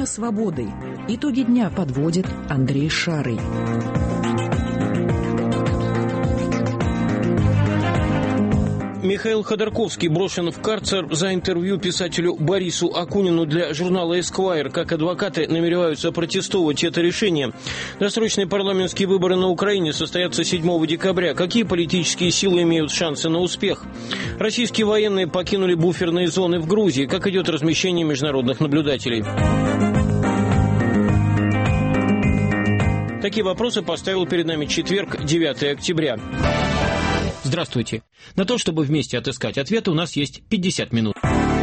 Время свободы. Итоги дня подводит Андрей Шарый. Михаил Ходорковский брошен в карцер за интервью писателю Борису Акунину для журнала «Эсквайр». Как адвокаты намереваются протестовать это решение. Досрочные парламентские выборы на Украине состоятся 7 декабря. Какие политические силы имеют шансы на успех? Российские военные покинули буферные зоны в Грузии. Как идет размещение международных наблюдателей? Такие вопросы поставил перед нами четверг, 9 октября. Здравствуйте. На то, чтобы вместе отыскать ответы, у нас есть 50 минут.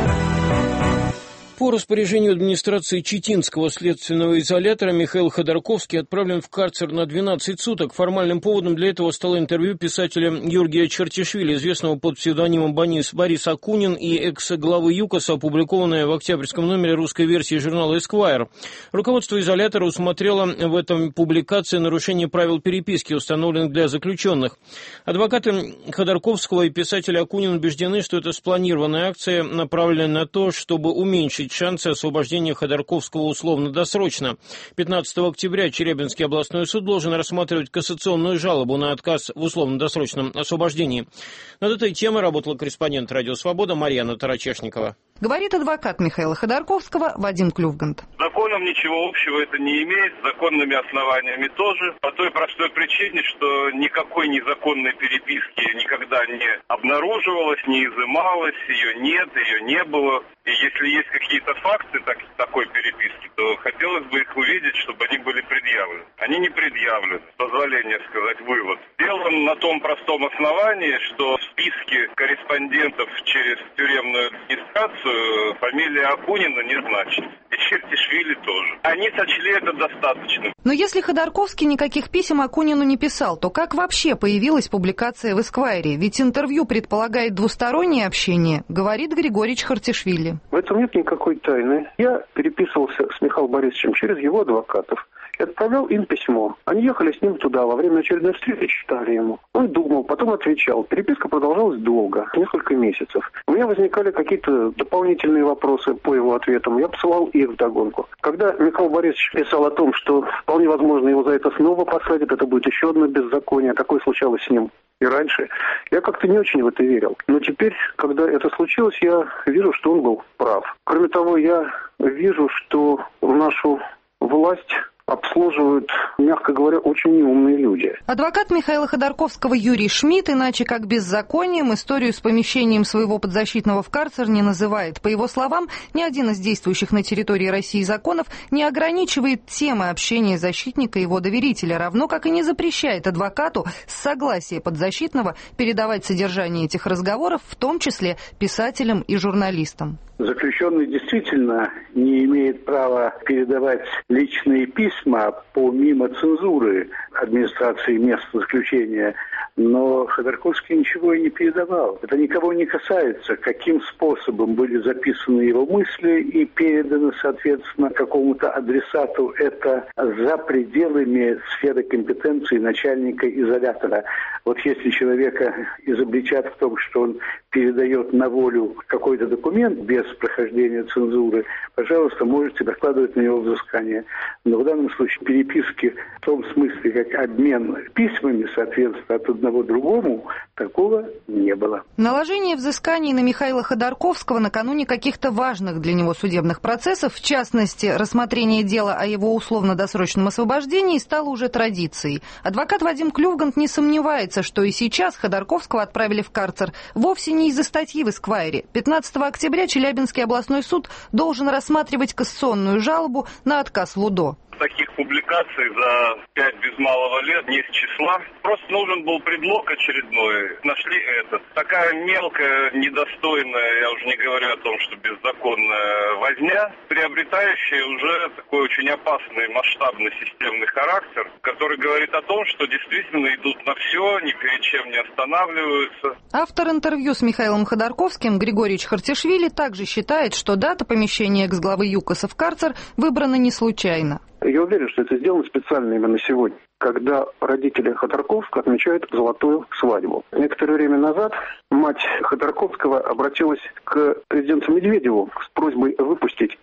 По распоряжению администрации Читинского следственного изолятора Михаил Ходорковский отправлен в карцер на 12 суток. Формальным поводом для этого стало интервью писателя Георгия Чертишвили, известного под псевдонимом Борис Акунин, и экс-главы ЮКОСа, опубликованное в октябрьском номере русской версии журнала «Эсквайр». Руководство изолятора усмотрело в этом публикации нарушение правил переписки, установленных для заключенных. Адвокаты Ходорковского и писателя Акунин убеждены, что это спланированная акция, направленная на то, чтобы уменьшить шансы освобождения Ходорковского условно-досрочно. 15 октября Челябинский областной суд должен рассматривать кассационную жалобу на отказ в условно-досрочном освобождении. Над этой темой работала корреспондент «Радио Свобода» Марьяна Тарачешникова. Говорит адвокат Михаила Ходорковского Вадим Клювгант. С законом ничего общего это не имеет, с законными основаниями тоже, по той простой причине, что никакой незаконной переписки никогда не обнаруживалось, не изымалось, ее нет, ее не было. И если есть какие-то факты такой переписки, то хотелось бы их увидеть, чтобы они были предъявлены. Они не предъявлены, позволение сказать вывод. Дело на том простом основании, что в списке корреспондентов через тюремную администрацию фамилия Акунина не значит. И Чертишвили тоже. Они сочли это достаточным. Но если Ходорковский никаких писем Акунину не писал, то как вообще появилась публикация в «Эсквайре»? Ведь интервью предполагает двустороннее общение, говорит Григорий Чертишвили. В этом нет никакой тайны. Я переписывался с Михаилом Борисовичем через его адвокатов и отправлял им письмо. Они ехали с ним туда, во время очередной встречи читали ему. Он думал, потом отвечал. Переписка продолжалась долго, несколько месяцев. У меня возникали какие-то дополнительные вопросы по его ответам. Я посылал их вдогонку. Когда Михаил Борисович писал о том, что вполне возможно его за это снова посадят, это будет еще одно беззаконие, такое случалось с ним и раньше, я как-то не очень в это верил. Но теперь, когда это случилось, я вижу, что он был прав. Кроме того, я вижу, что нашу власть обслуживают, мягко говоря, очень неумные люди. Адвокат Михаила Ходорковского Юрий Шмидт, иначе как беззаконием, историю с помещением своего подзащитного в карцер не называет. По его словам, ни один из действующих на территории России законов не ограничивает темы общения защитника и его доверителя, равно как и не запрещает адвокату с согласия подзащитного передавать содержание этих разговоров, в том числе писателям и журналистам. Заключенный действительно не имеет права передавать личные письма помимо цензуры администрации места заключения, но Ходорковский ничего и не передавал. Это никого не касается, каким способом были записаны его мысли и переданы, соответственно, какому-то адресату. Это за пределами сферы компетенции начальника изолятора. Вот если человека изобличат в том, что он передает на волю какой-то документ без прохождения цензуры, пожалуйста, можете докладывать на него взыскание. Но в данном случае переписки в том смысле, как обмен письмами, соответственно, от одного другому, такого не было. Наложение взысканий на Михаила Ходорковского накануне каких-то важных для него судебных процессов, в частности, рассмотрение дела о его условно-досрочном освобождении, стало уже традицией. Адвокат Вадим Клювгант не сомневается, что и сейчас Ходорковского отправили в карцер вовсе не из-за статьи в «Эсквайре». 15 октября Челябинский областной суд должен рассматривать кассационную жалобу на отказ в УДО. Таких публикаций за 5 без малого лет не с числа. Просто нужен был предлог очередной. Нашли этот. Такая мелкая, недостойная, я уже не говорю о том, что беззаконная возня, приобретающая уже такой очень опасный масштабный системный характер, который говорит о том, что действительно идут на все, ни перед чем не останавливаются. Автор интервью с Михаилом Ходорковским Григорий Чертишвили также считает, что дата помещения экс-главы ЮКОСа в карцер выбрана не случайно. Я уверен, что это сделано специально именно сегодня, когда родители Ходорковского отмечают золотую свадьбу. Некоторое время назад мать Ходорковского обратилась к президенту Медведеву с просьбой выпустить их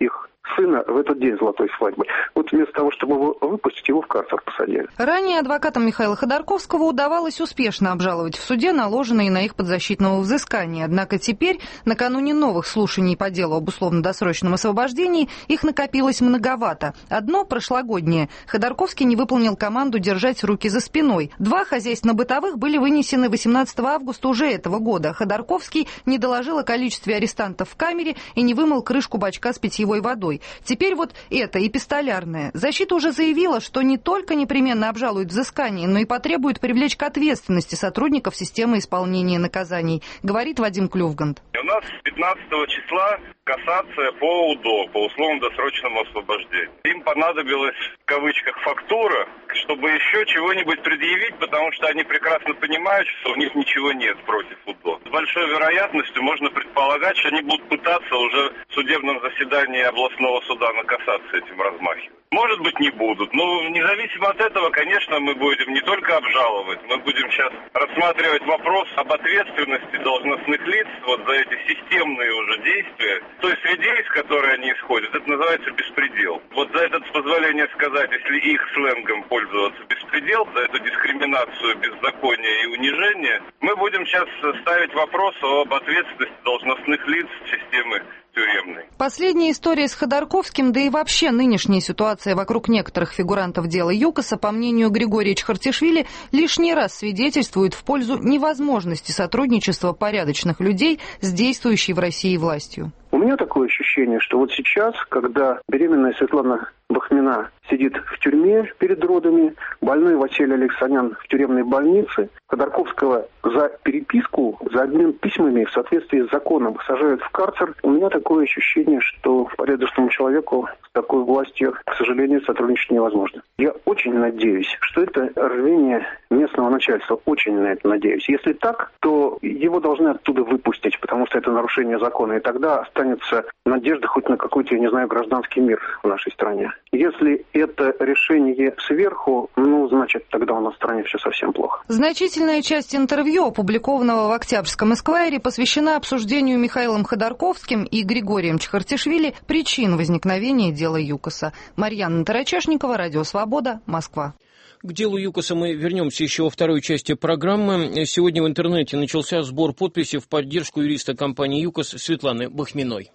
сына в этот день золотой свадьбы. Вот вместо того, чтобы его выпустить, его в карцер посадили. Ранее адвокатам Михаила Ходорковского удавалось успешно обжаловать в суде наложенные на их подзащитного взыскания. Однако теперь, накануне новых слушаний по делу об условно-досрочном освобождении, их накопилось многовато. Одно прошлогоднее. Ходорковский не выполнил команду держать руки за спиной. 2 хозяйственно-бытовых были вынесены 18 августа уже этого года. Ходорковский не доложил о количестве арестантов в камере и не вымыл крышку бачка с питьевой водой. Теперь вот это, эпистолярное. Защита уже заявила, что не только непременно обжалует взыскание, но и потребует привлечь к ответственности сотрудников системы исполнения наказаний, говорит Вадим Клювгант. У нас 15 числа кассация по УДО, по условно-досрочному освобождению. Им понадобилась, в кавычках, фактура, чтобы еще чего-нибудь предъявить, потому что они прекрасно понимают, что у них ничего нет против УДО. С большой вероятностью можно предполагать, что они будут пытаться уже в судебном заседании областного суда на кассации этим размахивать. Может быть, не будут. Но независимо от этого, конечно, мы будем не только обжаловать, мы будем сейчас рассматривать вопрос об ответственности должностных лиц вот за эти системные уже действия. Той среде, из которой они исходят, это называется беспредел. Вот за это, позволение сказать, если их сленгом пользоваться, беспредел, за эту дискриминацию, беззаконие и унижение, мы будем сейчас ставить вопрос об ответственности должностных лиц системы тюремной. Последняя история с Ходорковским, да и вообще нынешняя ситуация вокруг некоторых фигурантов дела ЮКОСа, по мнению Григория Чхартишвили, лишний раз свидетельствует в пользу невозможности сотрудничества порядочных людей с действующей в России властью. У меня такое ощущение, что вот сейчас, когда беременная Светлана Бахмина сидит в тюрьме перед родами, больной Василий Алексанян в тюремной больнице, Ходорковского за переписку, за обмен письмами в соответствии с законом сажают в карцер. У меня такое ощущение, что порядочному человеку с такой властью, к сожалению, сотрудничать невозможно. Я очень надеюсь, что это рвение местного начальства. Очень на это надеюсь. Если так, то его должны оттуда выпустить, потому что это нарушение закона. И тогда останется надежда хоть на какой-то, я не знаю, гражданский мир в нашей стране. Если это решение сверху, значит, тогда у нас в стране все совсем плохо. Значительная часть интервью, опубликованного в Октябрьском Эсквайре, посвящена обсуждению Михаилом Ходорковским и Григорием Чхартишвили причин возникновения дела ЮКОСа. Марьяна Тарачешникова, Радио Свобода, Москва. К делу ЮКОСа мы вернемся еще во второй части программы. Сегодня в интернете начался сбор подписей в поддержку юриста компании ЮКОС Светланы Бахминой.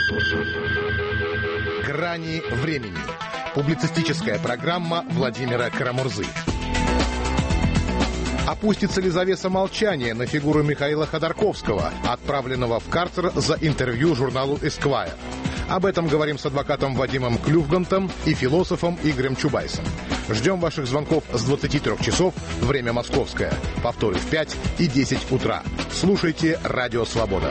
«Грани времени». Публицистическая программа Владимира Карамурзы. Опустится ли завеса молчания на фигуру Михаила Ходорковского, отправленного в карцер за интервью журналу «Эсквайр»? Об этом говорим с адвокатом Вадимом Клювгантом и философом Игорем Чубайсом. Ждем ваших звонков с 23 часов, время московское. Повторы в 5 и 10 утра. Слушайте «Радио Свобода».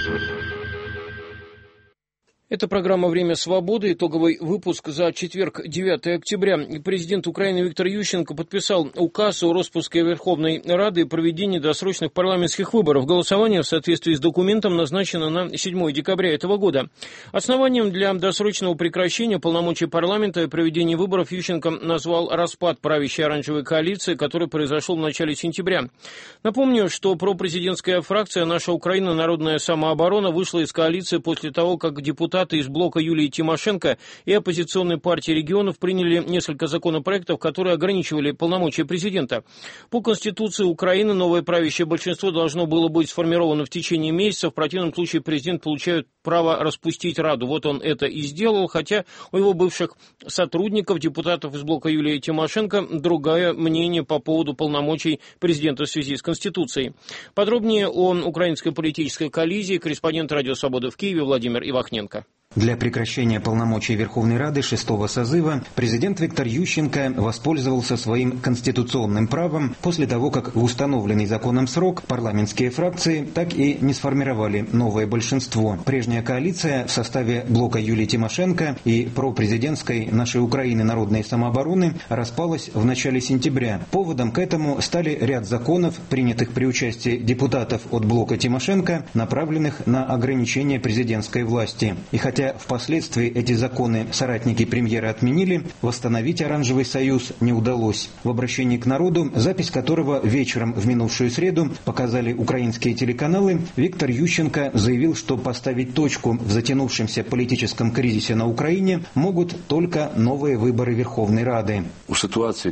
Это программа «Время свободы», итоговый выпуск за четверг, 9 октября. Президент Украины Виктор Ющенко подписал указ о распуске Верховной Рады и проведении досрочных парламентских выборов. Голосование в соответствии с документом назначено на 7 декабря этого года. Основанием для досрочного прекращения полномочий парламента и проведения выборов Ющенко назвал распад правящей оранжевой коалиции, который произошел в начале сентября. Напомню, что пропрезидентская фракция «Наша Украина. Народная самооборона» вышла из коалиции после того, как депутаты из блока Юлии Тимошенко и оппозиционной партии регионов приняли несколько законопроектов, которые ограничивали полномочия президента. По Конституции Украины новое правящее большинство должно было быть сформировано в течение месяца. В противном случае президент получает право распустить Раду. Вот он это и сделал, хотя у его бывших сотрудников, депутатов из блока Юлии Тимошенко, другое мнение по поводу полномочий президента в связи с Конституцией. Подробнее о украинской политической коллизии корреспондент «Радио Свобода» в Киеве Владимир Ивахненко. Для прекращения полномочий Верховной Рады 6-го созыва президент Виктор Ющенко воспользовался своим конституционным правом после того, как в установленный законом срок парламентские фракции так и не сформировали новое большинство. Прежняя коалиция в составе блока Юлии Тимошенко и пропрезидентской «Нашей Украины. Народной самообороны» распалась в начале сентября. Поводом к этому стали ряд законов, принятых при участии депутатов от блока Тимошенко, направленных на ограничение президентской власти. И хотя хотя впоследствии эти законы соратники премьера отменили, восстановить Оранжевый союз не удалось. В обращении к народу, запись которого вечером в минувшую среду показали украинские телеканалы, Виктор Ющенко заявил, что поставить точку в затянувшемся политическом кризисе на Украине могут только новые выборы Верховной Рады. В ситуации,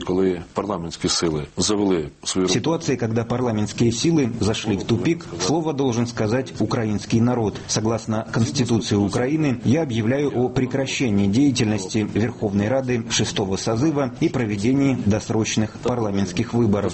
когда парламентские силы зашли в тупик, слово должен сказать украинский народ. Согласно Конституции Украины, я объявляю о прекращении деятельности Верховной Рады 6-го созыва и проведении досрочных парламентских выборов.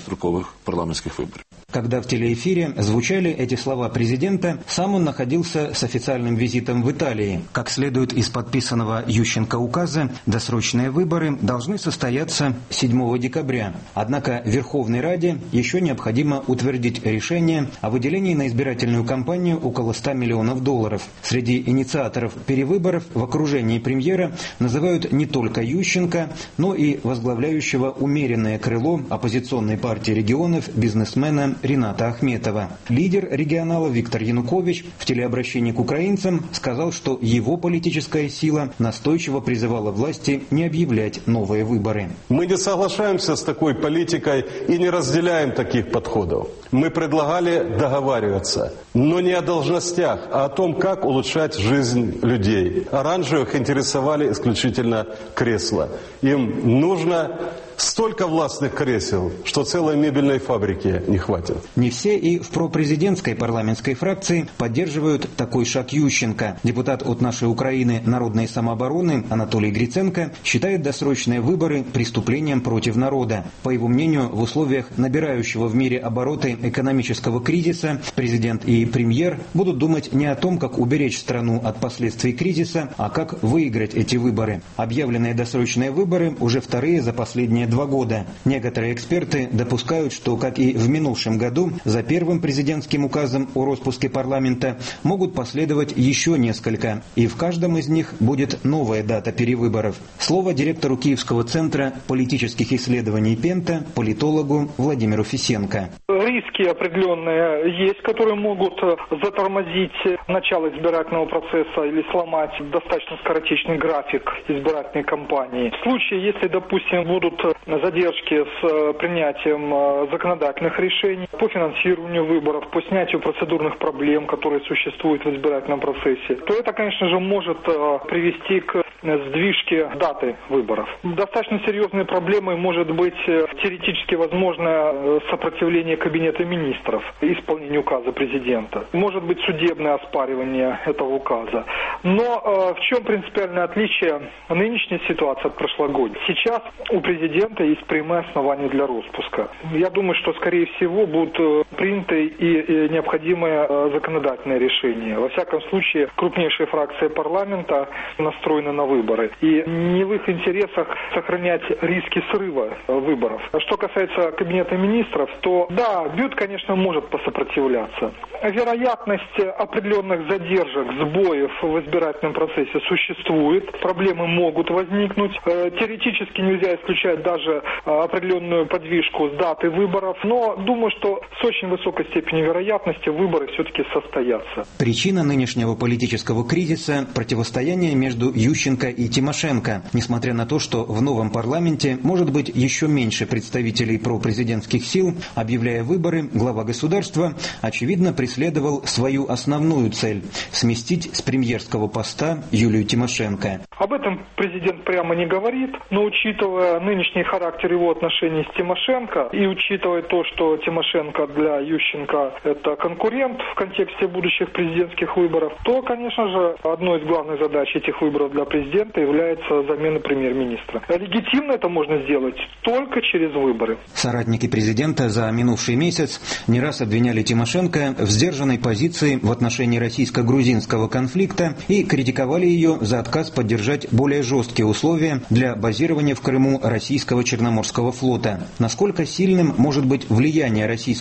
Когда в телеэфире звучали эти слова президента, сам он находился с официальным визитом в Италии. Как следует из подписанного Ющенко указа, досрочные выборы должны состояться 7 декабря. Однако Верховной Раде еще необходимо утвердить решение о выделении на избирательную кампанию около $100 миллионов. Среди инициаторов перевыборов в окружении премьера называют не только Ющенко, но и возглавляющего умеренное крыло оппозиционной партии регионов бизнесмена Рената Ахметова. Лидер регионала Виктор Янукович в телеобращении к украинцам сказал, что его политическая сила настойчиво призывала власти не объявлять новые выборы. Мы не соглашаемся с такой политикой и не разделяем таких подходов. Мы предлагали договариваться, но не о должностях, а о том, как улучшать жизнь людей. Оранжевых интересовали исключительно кресла. Им нужно столько властных кресел, что целой мебельной фабрики не хватит. Не все и в пропрезидентской парламентской фракции поддерживают такой шаг Ющенко. Депутат от «Нашей Украины» народной самообороны Анатолий Гриценко считает досрочные выборы преступлением против народа. По его мнению, в условиях набирающего в мире обороты экономического кризиса президент и премьер будут думать не о том, как уберечь страну от последствий кризиса, а как выиграть эти выборы. Объявленные досрочные выборы уже вторые за последние 2 года. Некоторые эксперты допускают, что, как и в минувшем году, за первым президентским указом о распуске парламента могут последовать еще несколько, и в каждом из них будет новая дата перевыборов. Слово директору Киевского центра политических исследований «Пента», политологу Владимиру Фисенко. Риски определенные есть, которые могут затормозить начало избирательного процесса или сломать достаточно скоротечный график избирательной кампании. В случае, если, допустим, будут задержки с принятием законодательных решений по финансированию выборов, по снятию процедурных проблем, которые существуют в избирательном процессе, то это, конечно же, может привести к сдвижке даты выборов. Достаточно серьезной проблемой может быть теоретически возможное сопротивление Кабинета министров исполнению указа президента. Может быть судебное оспаривание этого указа. Но в чем принципиальное отличие нынешней ситуации от прошлогодней? Сейчас у президента есть прямые основания для распуска. Я думаю, что, скорее всего, будут приняты и необходимые законодательные решения. Во всяком случае, крупнейшие фракции парламента настроены на выборы. И не в их интересах сохранять риски срыва выборов. Что касается Кабинета министров, то да, БЮТ, конечно, может посопротивляться. Вероятность определенных задержек, сбоев в избирательном процессе существует. Проблемы могут возникнуть. Теоретически нельзя исключать даже определенную подвижку с даты выборов. Но думаю, что с очень высокой степенью вероятности выборы все-таки состоятся. Причина нынешнего политического кризиса – противостояние между Ющенко и Тимошенко. Несмотря на то, что в новом парламенте может быть еще меньше представителей пропрезидентских сил, объявляя выборы, глава государства, очевидно, преследовал свою основную цель – сместить с премьерского поста Юлию Тимошенко. Об этом президент прямо не говорит, но учитывая нынешний характер его отношений с Тимошенко и учитывая то, что Тимошенко для Ющенко это конкурент в контексте будущих президентских выборов, то, конечно же, одной из главных задач этих выборов для президента является замена премьер-министра. Легитимно это можно сделать только через выборы. Соратники президента за минувший месяц не раз обвиняли Тимошенко в сдержанной позиции в отношении российско-грузинского конфликта и критиковали ее за отказ поддержать более жесткие условия для базирования в Крыму российского Черноморского флота. Насколько сильным может быть влияние российского фактора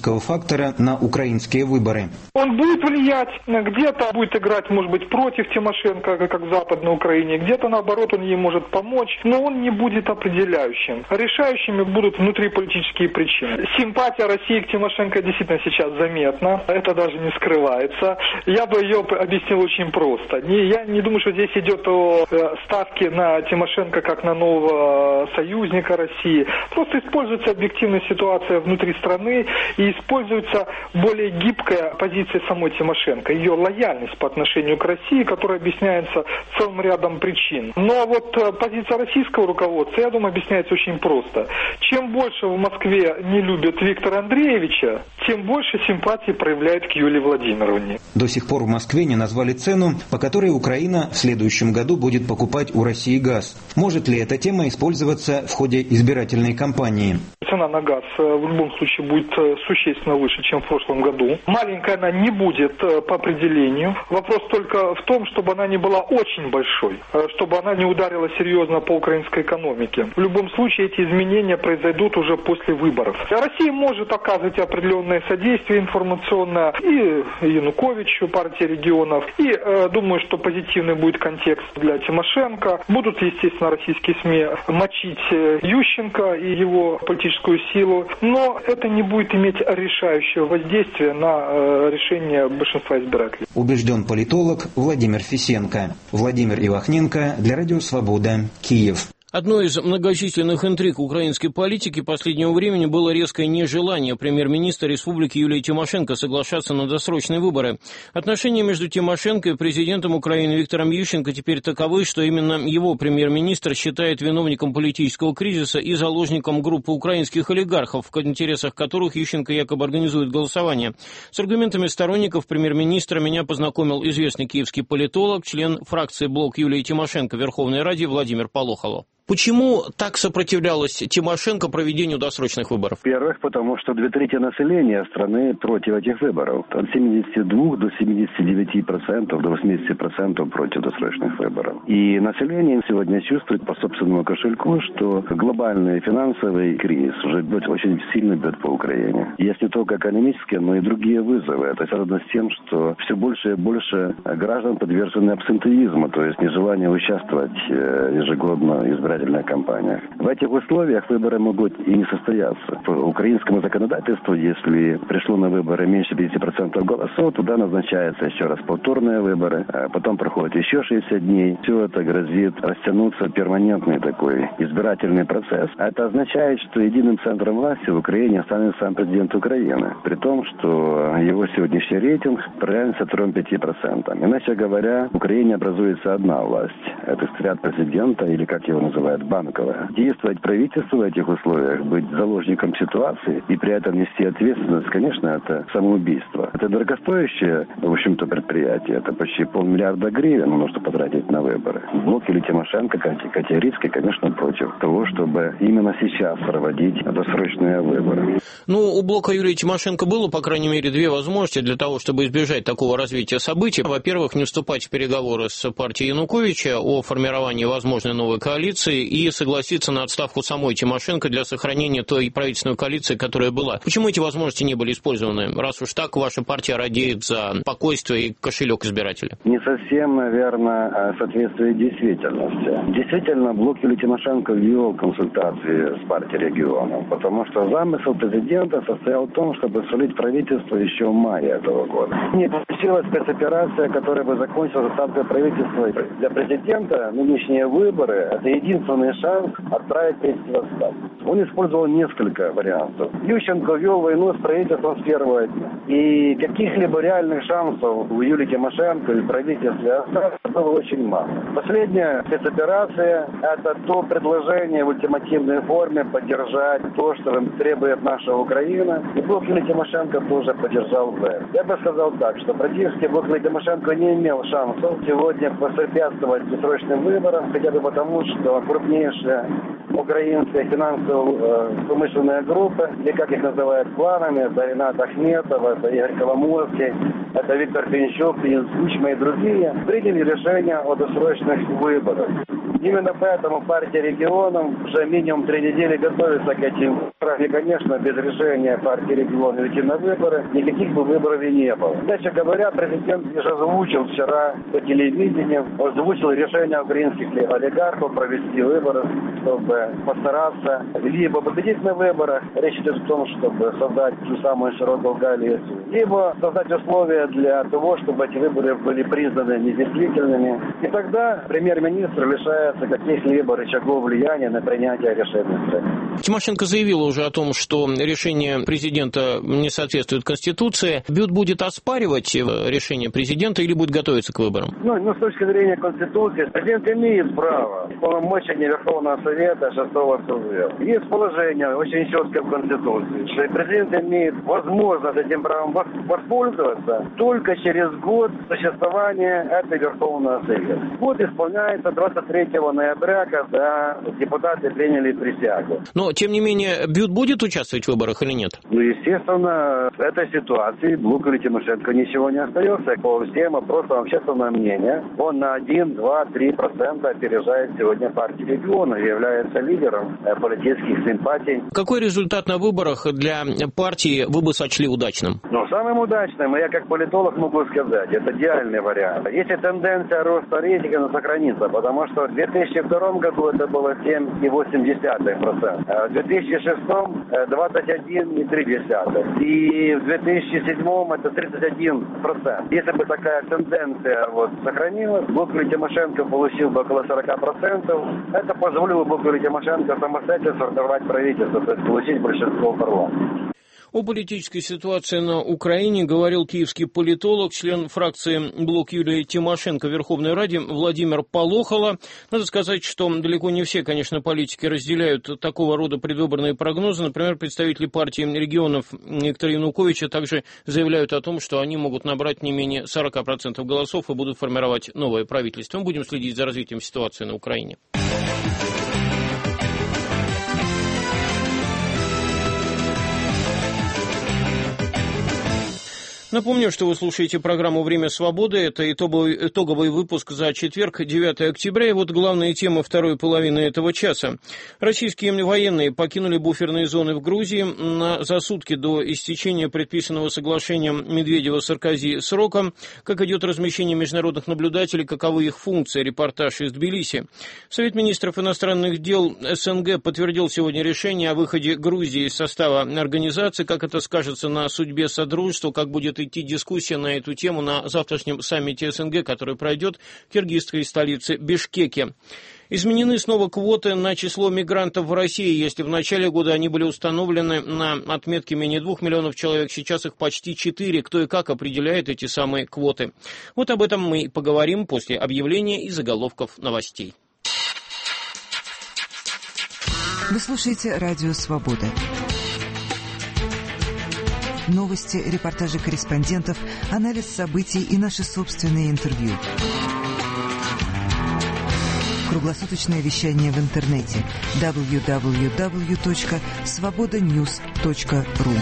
фактора на украинские выборы. Он будет влиять, где-то будет играть, может быть, против Тимошенко, как в Западной Украине, где-то, наоборот, он ей может помочь, но он не будет определяющим. Решающими будут внутриполитические причины. Симпатия России к Тимошенко действительно сейчас заметна, это даже не скрывается. Я бы ее объяснил очень просто. Я не думаю, что здесь идет о ставке на Тимошенко как на нового союзника России. Просто используется объективная ситуация внутри страны и используется более гибкая позиция самой Тимошенко, ее лояльность по отношению к России, которая объясняется целым рядом причин. Но вот позиция российского руководства, я думаю, объясняется очень просто. Чем больше в Москве не любят Виктора Андреевича, тем больше симпатии проявляет к Юлии Владимировне. До сих пор в Москве не назвали цену, по которой Украина в следующем году будет покупать у России газ. Может ли эта тема использоваться в ходе избирательной кампании? Цена на газ в любом случае будет существенно выше, чем в прошлом году. Маленькая она не будет по определению. Вопрос только в том, чтобы она не была очень большой, чтобы она не ударила серьезно по украинской экономике. В любом случае эти изменения произойдут уже после выборов. Россия может оказывать определенное содействие информационное и Януковичу, партии регионов, и думаю, что позитивный будет контекст для Тимошенко. Будут, естественно, российские СМИ мочить Ющенко и его политическую силу, но это не будет иметь решающего воздействия на решение большинства избирателей. Убежден политолог Владимир Фисенко. Владимир Ивахненко для Радио Свобода, Киев. Одной из многочисленных интриг украинской политики последнего времени было резкое нежелание премьер-министра республики Юлии Тимошенко соглашаться на досрочные выборы. Отношения между Тимошенко и президентом Украины Виктором Ющенко теперь таковы, что именно его премьер-министр считает виновником политического кризиса и заложником группы украинских олигархов, в интересах которых Ющенко якобы организует голосование. С аргументами сторонников премьер-министра меня познакомил известный киевский политолог, член фракции «Блок» Юлии Тимошенко в Верховной Раде Владимир Полохало. Почему так сопротивлялась Тимошенко проведению досрочных выборов? Во-первых, потому что 2/3 населения страны против этих выборов. От 72 до 79%, до 80% против досрочных выборов. И население сегодня чувствует по собственному кошельку, что глобальный финансовый кризис уже очень сильно бьет по Украине. Есть не только экономические, но и другие вызовы. Это связано с тем, что все больше и больше граждан подвержены абсентеизму, то есть нежеланию участвовать ежегодно в избирательных кампаниях. В этих условиях выборы могут и не состояться. По украинскому законодательству, если пришло на выборы меньше 50% голосов, туда назначаются еще раз повторные выборы, а потом проходит еще 60 дней. Все это грозит растянуться перманентный такой избирательный процесс. А это означает, что единым центром власти в Украине останется сам президент Украины. При том, что его сегодняшний рейтинг приравняется 3-5%. Иначе говоря, в Украине образуется одна власть. Это стоят президента, или как его называют, банковая. Действовать правительству в этих условиях, быть заложником ситуации и при этом нести ответственность, конечно, это самоубийство. Это дорогостоящее, в общем-то, предприятие. Это почти 500 миллиарда гривен нужно потратить на выборы. Блок или Тимошенко категорически, конечно, против того, чтобы именно сейчас проводить досрочные выборы. У Блока Юлии Тимошенко было, по крайней мере, две возможности для того, чтобы избежать такого развития событий. Во-первых, не вступать в переговоры с партией Януковича о формировании возможной новой коалиции и согласиться на отставку самой Тимошенко для сохранения той правительственной коалиции, которая была. Почему эти возможности не были использованы, раз уж так ваша партия радеет за спокойствие и кошелек избирателя? Не совсем, наверное, соответствует действительности. Действительно, Блок Юлии Тимошенко вел консультации с партией регионов, потому что замысел президента состоял в том, чтобы свалить правительство еще в мае этого года. Не получилась спецоперация, которая бы закончилась отставкой правительства. Для президента нынешние выборы – это единственный шанс отправить правительство в отставку. Он использовал несколько вариантов. Ющенко вел войну с правительством с первого дня. И каких-либо реальных шансов у Юлии Тимошенко и правительства остаться было очень мало. Последняя спецоперация – это то предложение в ультимативной форме поддержать то, что требует наша Украина. И Блок Юлии Тимошенко тоже поддержал это. Я бы сказал так, что практически Блок Юлии Тимошенко не имел шансов сегодня поспособствовать досрочным выборам, хотя бы потому, что крупнейшая украинская финансово-промышленная группа, или как их называют кланами, это Ренат Ахметов, это Игорь Коломойский, это Виктор Пинчук, Янукович и другие, приняли решение о досрочных выборах. Именно поэтому партия регионов уже минимум 3 недели готовится к этим выборам. И, конечно, без решения партии регионов идти на выборы никаких бы выборов и не было. Иначе говоря, президент лишь озвучил вчера по телевидению, озвучил решение украинских олигархов провести выборы, чтобы постараться либо победить на выборах, речь идет о том, чтобы создать ту самую широкую коалицию, либо создать условия для того, чтобы эти выборы были признаны недействительными. И тогда премьер-министр лишается каких-либо рычагов влияния на принятие решений. Тимошенко заявила уже о том, что решение президента не соответствует Конституции. БЮТ будет оспаривать решение президента или будет готовиться к выборам? С точки зрения Конституции, президент имеет право полномочия Верховного Совета 6-го созыва. Есть положение очень четкое в Конституции, что президент имеет возможность этим правом воспользоваться только через год существования этой Верховного Совета. Год исполняется 23 ноября, когда депутаты приняли присягу. Но, тем не менее, БЮТ будет участвовать в выборах или нет? Естественно, в этой ситуации Блоку Тимошенко ничего не остается. По всем опросам общественного мнения, он на 1, 2, 3% опережает сегодня партию региона и является лидером политических симпатий. Какой результат на выборах для партии вы бы сочли удачным? Самым удачным, я как политолог могу сказать, это идеальный вариант. Если тенденция роста рейтинга сохранится, потому что в 2002 году это было 7,8%, а в 2006 21,3%, и в 2007 это 31%. Если бы такая тенденция сохранилась, Блок Тимошенко получил бы около 40%, это позволило Блоку Тимошенко самостоятельно сформировать правительство, то есть получить большинство в парламенте. О политической ситуации на Украине говорил киевский политолог, член фракции «Блок» Юлия Тимошенко в Верховной Раде Владимир Полохало. Надо сказать, что далеко не все, конечно, политики разделяют такого рода предвыборные прогнозы. Например, представители партии регионов Виктора Януковича также заявляют о том, что они могут набрать не менее 40% голосов и будут формировать новое правительство. Мы будем следить за развитием ситуации на Украине. Напомню, что вы слушаете программу «Время свободы». Это итоговый выпуск за четверг, 9 октября. И вот главные темы второй половины этого часа. Российские военные покинули буферные зоны в Грузии за сутки до истечения предписанного соглашением Медведева-Саркози срока. Как идет размещение международных наблюдателей, каковы их функции? Репортаж из Тбилиси. Совет министров иностранных дел СНГ подтвердил сегодня решение о выходе Грузии из состава организации. Как это скажется на судьбе Содружества, как будет идти дискуссия на эту тему на завтрашнем саммите СНГ, который пройдет в киргизской столице Бишкеке. Изменены снова квоты на число мигрантов в России. Если в начале года они были установлены на отметке менее 2 миллионов человек, сейчас их почти 4. Кто и как определяет эти самые квоты? Вот об этом мы поговорим после объявления и заголовков новостей. Вы слушаете «Радио Свобода». Новости, репортажи корреспондентов, анализ событий и наши собственные интервью. Круглосуточное вещание в интернете www.svobodanews.ru.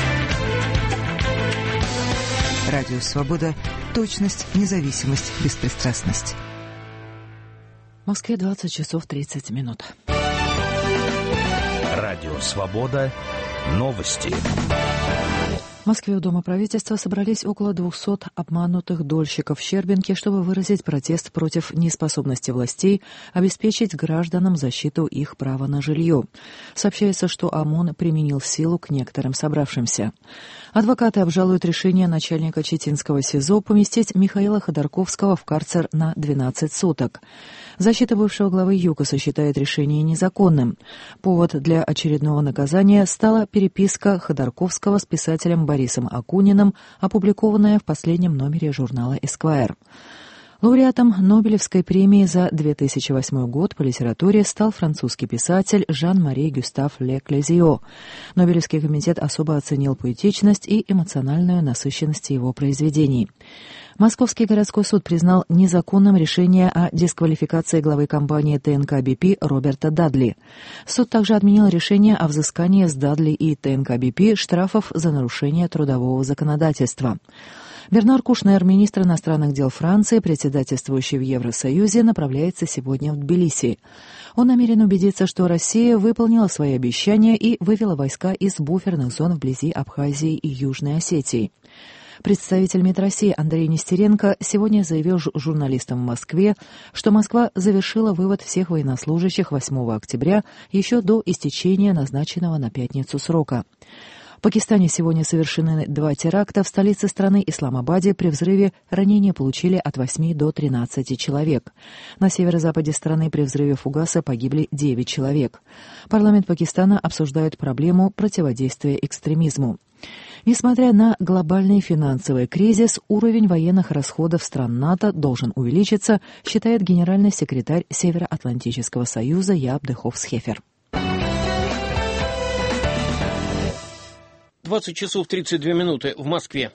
Радио Свобода. Точность, независимость, беспристрастность. В Москве 20 часов 30 минут. Радио Свобода. Новости. В Москве у Дома правительства собрались около 200 обманутых дольщиков в Щербинке, чтобы выразить протест против неспособности властей обеспечить гражданам защиту их права на жилье. Сообщается, что ОМОН применил силу к некоторым собравшимся. Адвокаты обжалуют решение начальника Читинского СИЗО поместить Михаила Ходорковского в карцер на 12 суток. Защита бывшего главы ЮКОСа считает решение незаконным. Повод для очередного наказания стала переписка Ходорковского с писателем Борисом Акуниным, опубликованная в последнем номере журнала «Эсквайр». Лауреатом Нобелевской премии за 2008 год по литературе стал французский писатель Жан-Мари Гюстав Ле Клезио. Нобелевский комитет особо оценил поэтичность и эмоциональную насыщенность его произведений. Московский городской суд признал незаконным решение о дисквалификации главы компании ТНК БП Роберта Дадли. Суд также отменил решение о взыскании с Дадли и ТНК БП штрафов за нарушение трудового законодательства. Бернар Кушнер, министр иностранных дел Франции, председательствующий в Евросоюзе, направляется сегодня в Тбилиси. Он намерен убедиться, что Россия выполнила свои обещания и вывела войска из буферных зон вблизи Абхазии и Южной Осетии. Представитель МИД России Андрей Нестеренко сегодня заявил журналистам в Москве, что Москва завершила вывод всех военнослужащих 8 октября еще до истечения назначенного на пятницу срока. В Пакистане сегодня совершены 2 теракта. В столице страны Исламабаде при взрыве ранения получили от 8 до 13 человек. На северо-западе страны при взрыве фугаса погибли 9 человек. Парламент Пакистана обсуждает проблему противодействия экстремизму. Несмотря на глобальный финансовый кризис, уровень военных расходов стран НАТО должен увеличиться, считает генеральный секретарь Североатлантического союза Яап де Хофсхефер. 20 часов 32 минуты в Москве.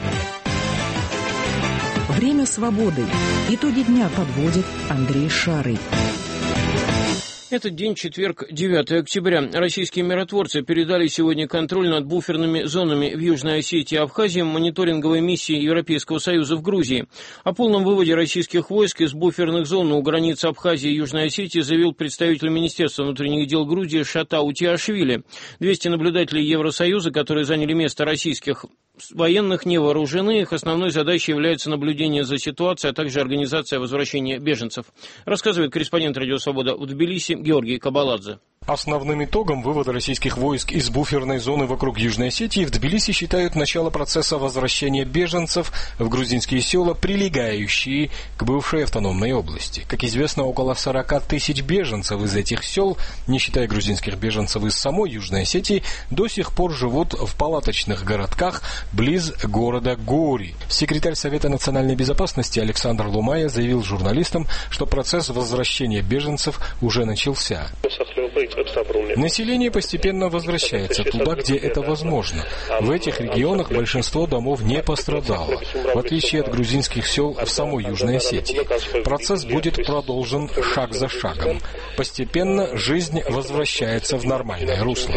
Время свободы. Итоги дня подводит Андрей Шарый. Этот день, четверг, 9 октября. Российские миротворцы передали сегодня контроль над буферными зонами в Южной Осетии и Абхазии мониторинговой миссии Европейского Союза в Грузии. О полном выводе российских войск из буферных зон у границ Абхазии и Южной Осетии заявил представитель Министерства внутренних дел Грузии Шата Утиашвили. 200 наблюдателей Евросоюза, которые заняли место российских военных, не вооружены. Их основной задачей является наблюдение за ситуацией, а также организация возвращения беженцев. Рассказывает корреспондент «Радио Свобода» в Тбилиси Георгий Кабаладзе. Основным итогом вывода российских войск из буферной зоны вокруг Южной Осетии в Тбилиси считают начало процесса возвращения беженцев в грузинские села, прилегающие к бывшей автономной области. Как известно, около 40 тысяч беженцев из этих сел, не считая грузинских беженцев из самой Южной Осетии, до сих пор живут в палаточных городках близ города Гори. Секретарь Совета национальной безопасности Александр Лумая заявил журналистам, что процесс возвращения беженцев уже начался. Население постепенно возвращается туда, где это возможно. В этих регионах большинство домов не пострадало, в отличие от грузинских сел в самой Южной Осетии. Процесс будет продолжен шаг за шагом. Постепенно жизнь возвращается в нормальное русло.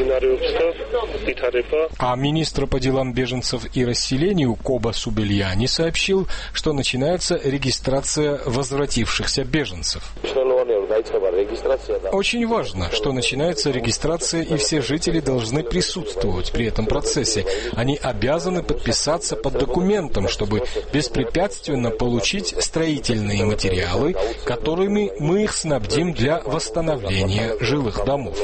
А министр по делам беженцев и расселению Коба Субельяни сообщил, что начинается регистрация возвратившихся беженцев. Очень важно, что начинается регистрация, и все жители должны присутствовать при этом процессе. Они обязаны подписаться под документом, чтобы беспрепятственно получить строительные материалы, которыми мы их снабдим для восстановления жилых домов.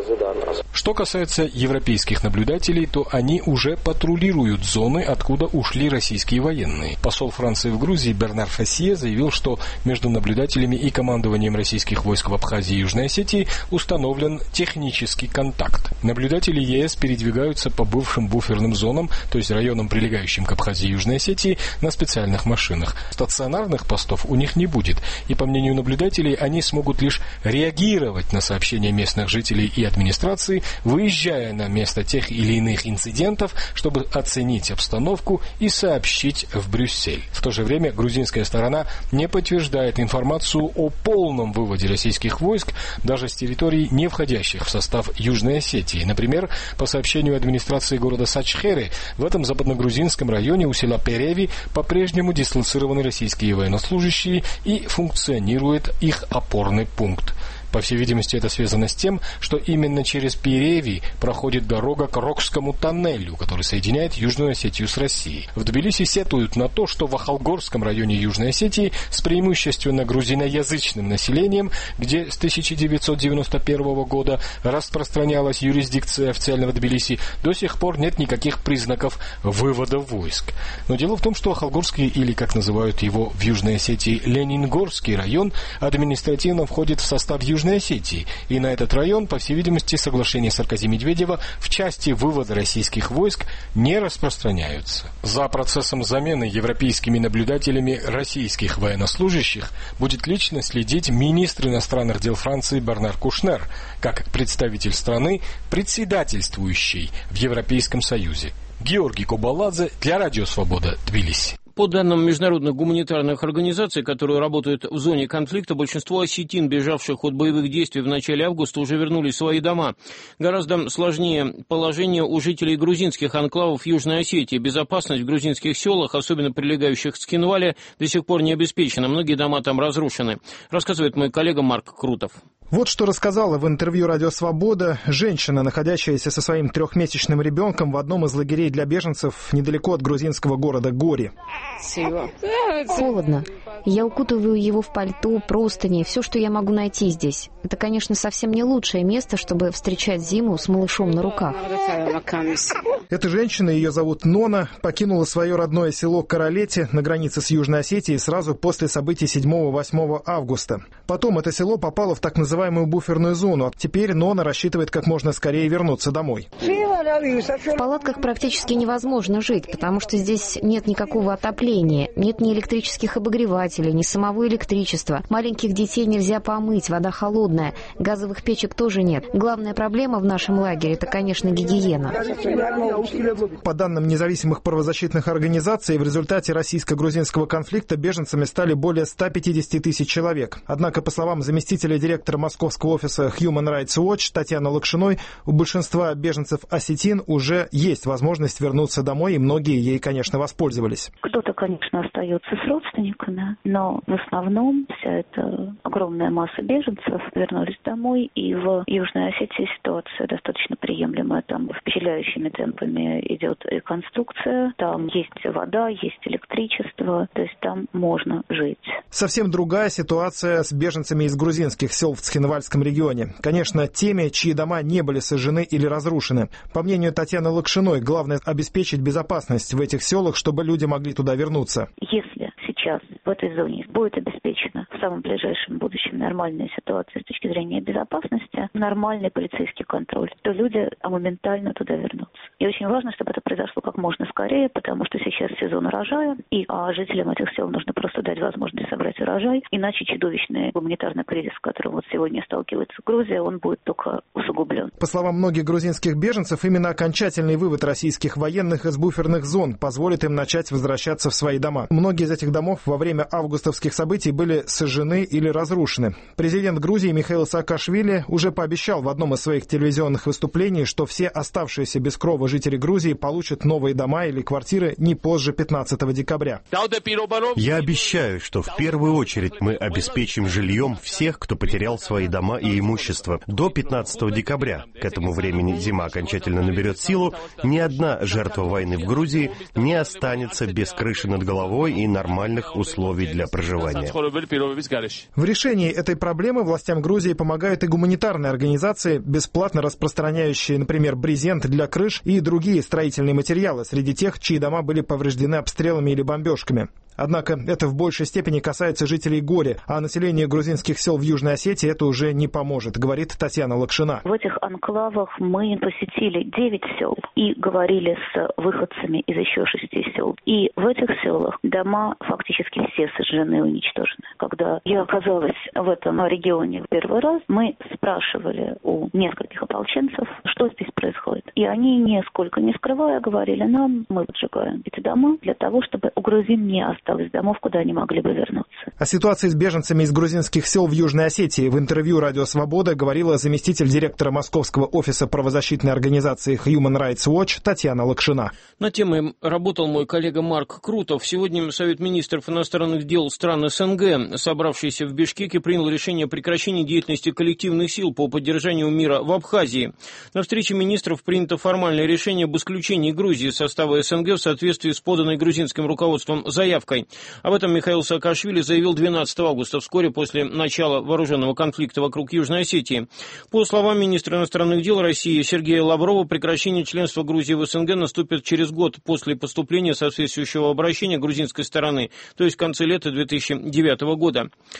Что касается европейских наблюдателей, то они уже патрулируют зоны, откуда ушли российские военные. Посол Франции в Грузии Бернар Фасье заявил, что между наблюдателями и командованием российских войск в Абхазии и Южной Осетии установлен технический контакт. Наблюдатели ЕС передвигаются по бывшим буферным зонам, то есть районам, прилегающим к Абхазии и Южной Осетии, на специальных машинах. Стационарных постов у них не будет, и, по мнению наблюдателей, они смогут лишь реагировать на сообщения местных жителей и администрации, выезжая на место тех или иных инцидентов, чтобы оценить обстановку и сообщить в Брюссель. В то же время грузинская сторона не подтверждает информацию о полном выводе российских войск даже с территорий, не входящих в состав Южной Осетии. Например, по сообщению администрации города Сачхере, в этом западногрузинском районе у села Переви по-прежнему дислоцированы российские военнослужащие и функционирует их опорный пункт. По всей видимости, это связано с тем, что именно через Переви проходит дорога к Рокскому тоннелю, который соединяет Южную Осетию с Россией. В Тбилиси сетуют на то, что в Ахалгорском районе Южной Осетии с преимущественно грузиноязычным населением, где с 1991 года распространялась юрисдикция официального Тбилиси, до сих пор нет никаких признаков вывода войск. Но дело в том, что Ахалгорский, или как называют его в Южной Осетии, Ленингорский район, административно входит в состав Южной Осетии, и на этот район, по всей видимости, соглашения Саркози-Медведева в части вывода российских войск не распространяются. За процессом замены европейскими наблюдателями российских военнослужащих будет лично следить министр иностранных дел Франции Бернар Кушнер, как представитель страны, председательствующей в Европейском Союзе. Георгий Кабаладзе для Радио Свобода, Тбилиси. По данным международных гуманитарных организаций, которые работают в зоне конфликта, большинство осетин, бежавших от боевых действий в начале августа, уже вернулись в свои дома. Гораздо сложнее положение у жителей грузинских анклавов Южной Осетии. Безопасность в грузинских селах, особенно прилегающих к Цхинвале, до сих пор не обеспечена. Многие дома там разрушены, рассказывает мой коллега Марк Крутов. Вот что рассказала в интервью «Радио Свобода» женщина, находящаяся со своим 3-месячным ребенком в одном из лагерей для беженцев недалеко от грузинского города Гори. Холодно. Я укутываю его в пальто, простыни, все, что я могу найти здесь. Это, конечно, совсем не лучшее место, чтобы встречать зиму с малышом на руках. Эта женщина, ее зовут Нона, покинула свое родное село Каралете на границе с Южной Осетией сразу после событий 7-8 августа. Потом это село попало в так называемую буферную зону. Теперь Нона рассчитывает как можно скорее вернуться домой. В палатках практически невозможно жить, потому что здесь нет никакого отопления, нет ни электрических обогревателей, ни самого электричества. Маленьких детей нельзя помыть, вода холодная, газовых печек тоже нет. Главная проблема в нашем лагере – это, конечно, гигиена. По данным независимых правозащитных организаций, в результате российско-грузинского конфликта беженцами стали более 150 тысяч человек. Однако, по словам заместителя директора московского офиса Human Rights Watch Татьяны Лакшиной, у большинства беженцев осетин уже есть возможность вернуться домой, и многие ей, конечно, воспользовались. Кто-то, конечно, остается с родственниками, но в основном вся эта огромная масса беженцев вернулись домой, и в Южной Осетии ситуация достаточно приемлемая. Там впечатляющими темпами идет реконструкция, там есть вода, есть электричество, то есть там можно жить. Совсем другая ситуация с беженцами из грузинских сел в Цхинвальском регионе. Конечно, теми, чьи дома не были сожжены или разрушены. По мнению Татьяны Лакшиной, главное обеспечить безопасность в этих селах, чтобы люди могли туда вернуться. Если сейчас в этой зоне будет обеспечена в самом ближайшем будущем нормальная ситуация с точки зрения безопасности, нормальный полицейский контроль, то люди моментально туда вернутся. И очень важно, чтобы это произошло как можно скорее, потому что сейчас сезон урожая, и жителям этих сел нужно просто дать возможность собрать урожай, иначе чудовищный гуманитарный кризис, с которым вот сегодня сталкивается Грузия, он будет только усугублен. По словам многих грузинских беженцев, именно окончательный вывод российских военных из буферных зон позволит им начать возвращаться в свои дома. Многие из этих домов во время августовских событий были сожжены или разрушены. Президент Грузии Михаил Саакашвили уже пообещал в одном из своих телевизионных выступлений, что все оставшиеся без крова жители Грузии получат новые дома или квартиры не позже 15 декабря. Я обещаю, что в первую очередь мы обеспечим жильем всех, кто потерял свои дома и имущество до 15 декабря. К этому времени зима окончательно наберет силу. Ни одна жертва войны в Грузии не останется без крыши над головой и нормальных условий для проживания. В решении этой проблемы властям Грузии помогают и гуманитарные организации, бесплатно распространяющие, например, брезент для крыш и другие строительные материалы среди тех, чьи дома были повреждены обстрелами или бомбежками. Однако это в большей степени касается жителей Гори, а населению грузинских сел в Южной Осетии это уже не поможет, говорит Татьяна Лакшина. В этих анклавах мы посетили 9 сел и говорили с выходцами из еще 6 сел. И в этих селах дома фактически все сожжены и уничтожены. Когда я оказалась в этом регионе в первый раз, мы спрашивали у нескольких ополченцев, что здесь происходит. И они, нисколько не скрывая, говорили нам, мы поджигаем эти дома для того, чтобы у грузин не осталось домов, куда они могли бы вернуться. О ситуации с беженцами из грузинских сел в Южной Осетии в интервью «Радио Свобода» говорила заместитель директора московского офиса правозащитной организации Human Rights Watch Татьяна Лакшина. На теме работал мой коллега Марк Крутов. Сегодня Совет министров иностранных дел стран СНГ, собравшийся в Бишкеке, принял решение о прекращении деятельности коллективных сил по поддержанию мира в Абхазии. На встрече министров принято формальное решение об исключении Грузии из состава СНГ в соответствии с поданной грузинским руководством заявкой. Об этом Михаил Саакашвили заявил 12 августа, вскоре после начала вооруженного конфликта вокруг Южной Осетии. По словам министра иностранных дел России Сергея Лаврова, прекращение членства Грузии в СНГ наступит через год после поступления соответствующего обращения грузинской стороны, то есть в конце лета 2009 года.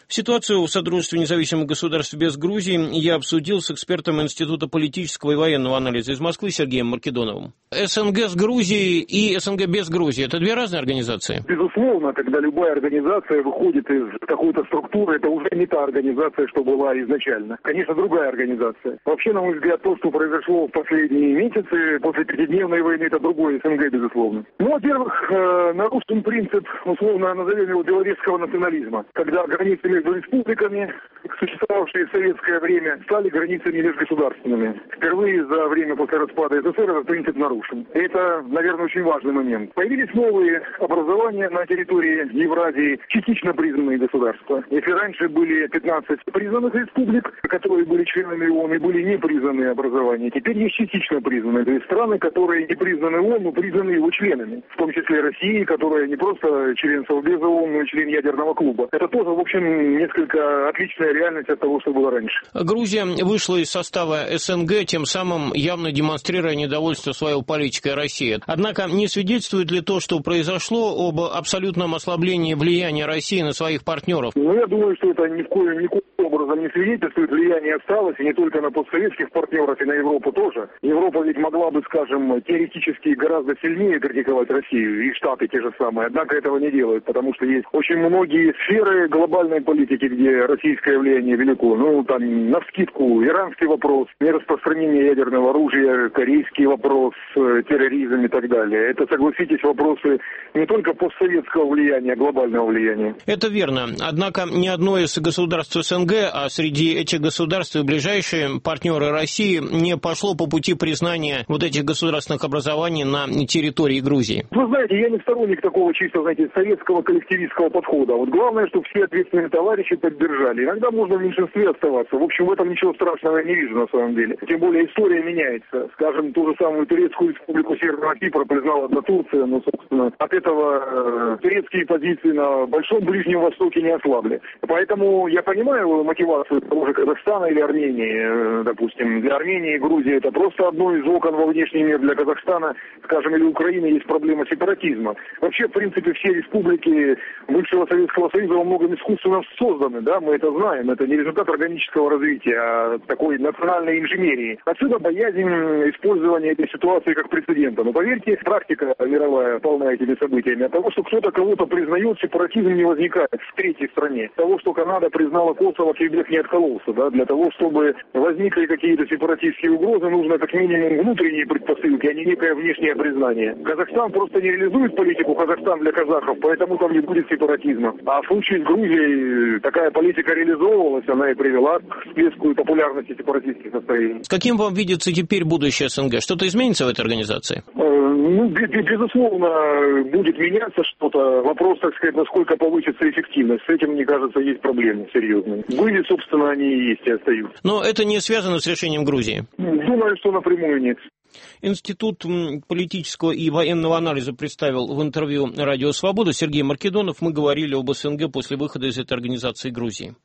Ситуацию в Содружестве независимых государств без Грузии я обсудил с экспертом Института политического и военного анализа из Москвы Сергеем Маркедоновым. СНГ с Грузией и СНГ без Грузии – это две разные организации? Безусловно, когда любая организация выходит из какой-то структуры, это уже не та организация, что была изначально. Конечно, другая организация. Вообще, на мой взгляд, то, что произошло в последние месяцы после пятидневной войны, это другое СНГ, безусловно. Ну, во-первых, нарушен принцип, условно назовем его, белорусского национализма, когда границы между республиками, существовавшие в советское время, стали границами межгосударственными. Впервые за время после распада СССР этот принцип нарушен. И это, наверное, очень важный момент. Появились новые образования на территории Евразии, частично признанные государства. Если раньше были 15 признанных республик, которые были членами ООН, и были непризнанные образования, теперь есть частично признанные. То есть страны, которые не признаны ООН, но признаны его членами. В том числе Россия, которая не просто член Совбеза ООН, но и член ядерного клуба. Это тоже, в общем, несколько отличная реальность от того, что было раньше. Грузия вышла из состава СНГ, тем самым явно демонстрируя недовольство своей политикой России. Однако не свидетельствует ли то, что произошло, об абсолютном ослаблении влияния России на своих партнеров? Ну, я думаю, что это никоим образом не свидетельствует. Влияние осталось, и не только на постсоветских партнеров, и на Европу тоже. Европа ведь могла бы, скажем, теоретически гораздо сильнее критиковать Россию, и Штаты те же самые. Однако этого не делают, потому что есть очень многие сферы глобальной политики, где российское влияние велико. Ну, там, навскидку, иранский вопрос, нераспространение ядерного оружия, корейский вопрос, терроризм и так далее. Это, согласитесь, вопросы не только постсоветского влияния, а глобального влияния. Это верно. Однако ни одно из государств СНГ, а среди этих государств и ближайшие партнеры России, не пошло по пути признания вот этих государственных образований на территории Грузии. Вы знаете, я не сторонник такого чисто, знаете, советского коллективистского подхода. Вот главное, чтобы все ответственные товарищи поддержали. Иногда можно в меньшинстве оставаться. В общем, в этом ничего страшного я не вижу на самом деле. Тем более история меняется. Скажем, ту же самую Турецкую республику Северного Кипра признала одна Турция, но, собственно, от этого турецкие позиции на Большом Ближнем Востоке не ослабли. Поэтому я понимаю мотивацию того же Казахстана или Армении, допустим. Для Армении и Грузии это просто одно из окон во внешний мир. Для Казахстана, скажем, или Украины есть проблема сепаратизма. Вообще, в принципе, все республики бывшего Советского Союза во многом искусственно созданы, да, мы это знаем. Это не результат органического развития, а такой национальной инженерии. Отсюда боязнь использования этой ситуации как прецедента. Но поверьте, практика мировая полна этими событиями. От того, что кто-то кого-то признает, сепаратизм не возникает в третьей стране. От того, что Канада признала Косово, Квебек не откололся. Да? Для того, чтобы возникли какие-то сепаратистские угрозы, нужно как минимум внутренние предпосылки, а не некое внешнее признание. Казахстан просто не реализует политику «Казахстан для казахов», поэтому там не будет сепаратизма. А в случае с Грузией такая политика реализовывалась, она и привела к всплеску популярности сепаратистских настроений. С каким вам видится теперь будущее СНГ? Что-то изменится в этой организации? Ну, безусловно, будет меняться что-то. Вопрос, так сказать, насколько повысится эффективность. С этим, мне кажется, есть проблемы серьезные. Были, собственно, они и есть, и остаются. Но это не связано с решением Грузии? Думаю, что напрямую нет. Институт политического и военного анализа представил в интервью «Радио Свобода» Сергей Маркедонов. Мы говорили об СНГ после выхода из этой организации Грузии.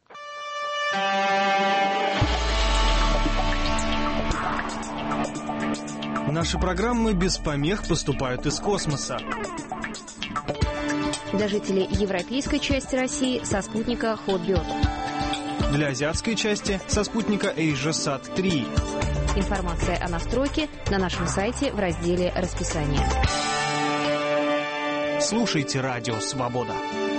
Наши программы без помех поступают из космоса. Для жителей европейской части России со спутника Hotbird. Для азиатской части со спутника AsiaSat 3. Информация о настройке на нашем сайте в разделе «Расписание». Слушайте «Радио Свобода».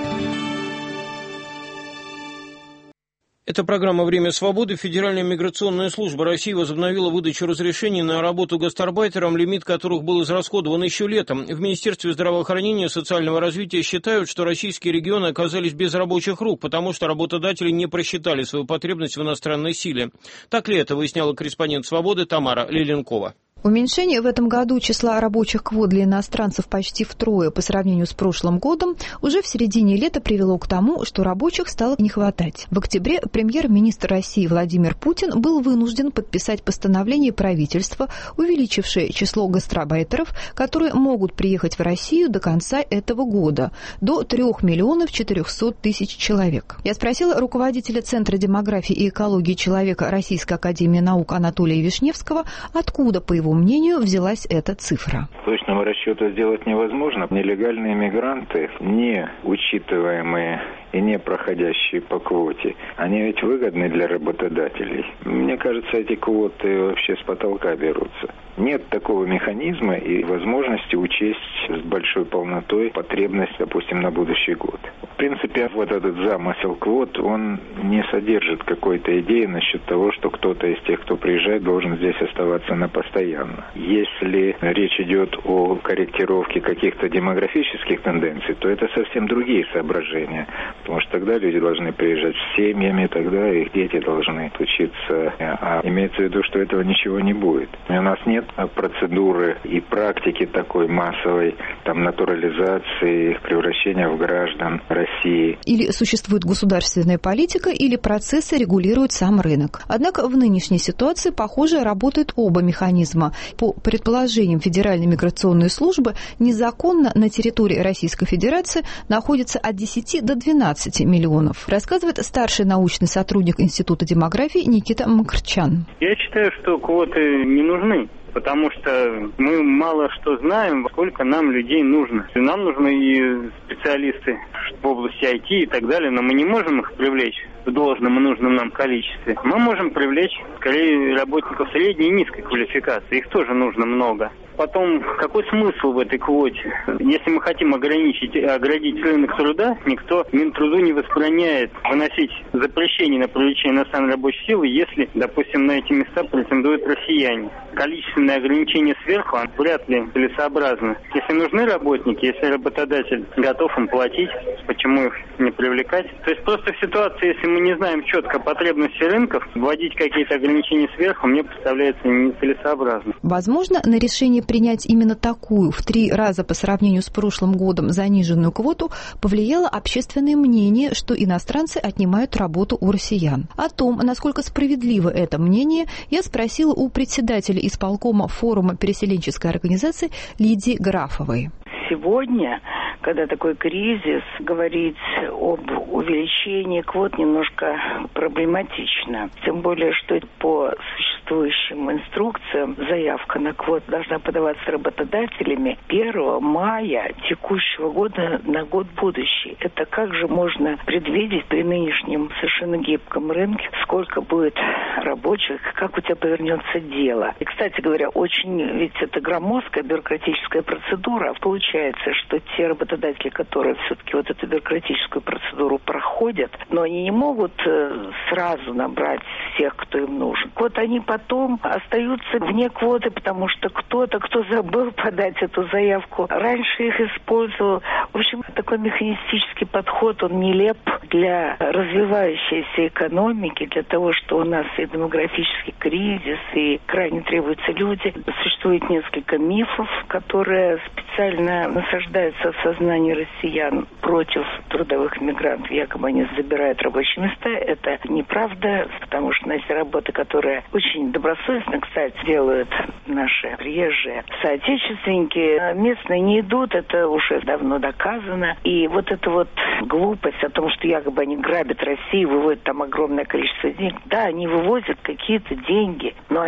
Это программа «Время свободы». Федеральная миграционная служба России возобновила выдачу разрешений на работу гастарбайтерам, лимит которых был израсходован еще летом. В Министерстве здравоохранения и социального развития считают, что российские регионы оказались без рабочих рук, потому что работодатели не просчитали свою потребность в иностранной силе. Так ли это, выясняла корреспондент «Свободы» Тамара Лиленкова. Уменьшение в этом году числа рабочих квот для иностранцев почти втрое по сравнению с прошлым годом уже в середине лета привело к тому, что рабочих стало не хватать. В октябре премьер-министр России Владимир Путин был вынужден подписать постановление правительства, увеличившее число гастарбайтеров, которые могут приехать в Россию до конца этого года, до 3 400 000 человек. Я спросила руководителя Центра демографии и экологии человека Российской академии наук Анатолия Вишневского, откуда, по его мнению, взялась эта цифра. Точного расчета сделать невозможно. Нелегальные мигранты, не учитываемые и не проходящие по квоте, они ведь выгодны для работодателей. Мне кажется, эти квоты вообще с потолка берутся. Нет такого механизма и возможности учесть с большой полнотой потребность, допустим, на будущий год. В принципе, вот этот замысел квот, он не содержит какой-то идеи насчет того, что кто-то из тех, кто приезжает, должен здесь оставаться на постоянно. Если речь идет о корректировке каких-то демографических тенденций, то это совсем другие соображения. Потому что тогда люди должны приезжать с семьями, тогда их дети должны учиться. А имеется в виду, что этого ничего не будет. У нас нет процедуры и практики такой массовой натурализации, их превращения в граждан России. Или существует государственная политика, или процессы регулирует сам рынок. Однако в нынешней ситуации, похоже, работают оба механизма. По предположениям Федеральной миграционной службы, незаконно на территории Российской Федерации находится от 10 до 12 миллионов, рассказывает старший научный сотрудник Института демографии Никита Макарчан. Я считаю, что квоты не нужны. Потому что мы мало что знаем, сколько нам людей нужно. Нам нужны и специалисты в области IT и так далее, но мы не можем их привлечь в должном и нужном нам количестве. Мы можем привлечь, скорее, работников средней и низкой квалификации. Их тоже нужно много. Потом, какой смысл в этой квоте? Если мы хотим оградить рынок труда, никто Минтруду не возбраняет выносить запрещение на привлечение иностранной рабочей силы, если, допустим, на эти места претендуют россияне. Количественное ограничение сверху вряд ли целесообразно. Если нужны работники, если работодатель готов им платить, почему их не привлекать? То есть просто в ситуации, если мы не знаем четко потребности рынков, вводить какие-то ограничения сверху мне представляется нецелесообразно. Возможно, на решение принять именно такую, в 3 раза по сравнению с прошлым годом, заниженную квоту повлияло общественное мнение, что иностранцы отнимают работу у россиян. О том, насколько справедливо это мнение, я спросила у председателя исполкома форума переселенческой организации Лидии Графовой. Сегодня, когда такой кризис, говорить об увеличении квот немножко проблематично. Тем более, что по существующим инструкциям заявка на квот должна подаваться работодателями 1 мая текущего года на год будущий. Это как же можно предвидеть при нынешнем совершенно гибком рынке, сколько будет рабочих, как у тебя повернется дело. И, кстати говоря, очень ведь это громоздкая бюрократическая процедура. Получается, что те работодатели, которые все-таки вот эту бюрократическую процедуру проходят, но они не могут сразу набрать всех, кто им нужен. Вот они потом остаются вне квоты, потому что кто-то, кто забыл подать эту заявку, раньше их использовал. В общем, такой механистический подход, он нелеп для развивающейся экономики, для того, что у нас и демографический кризис, и крайне требуются люди. Существует несколько мифов, которые специально насаждаются в сознании россиян против трудовых мигрантов. Якобы они забирают рабочие места. Это неправда, потому что у нас есть работы, которые очень добросовестно, кстати, делают наши приезжие соотечественники. Местные не идут, это уже давно доказано. И вот эта вот глупость о том, что якобы они грабят Россию, выводят там огромное количество денег. Да, они вывозят какие-то деньги, но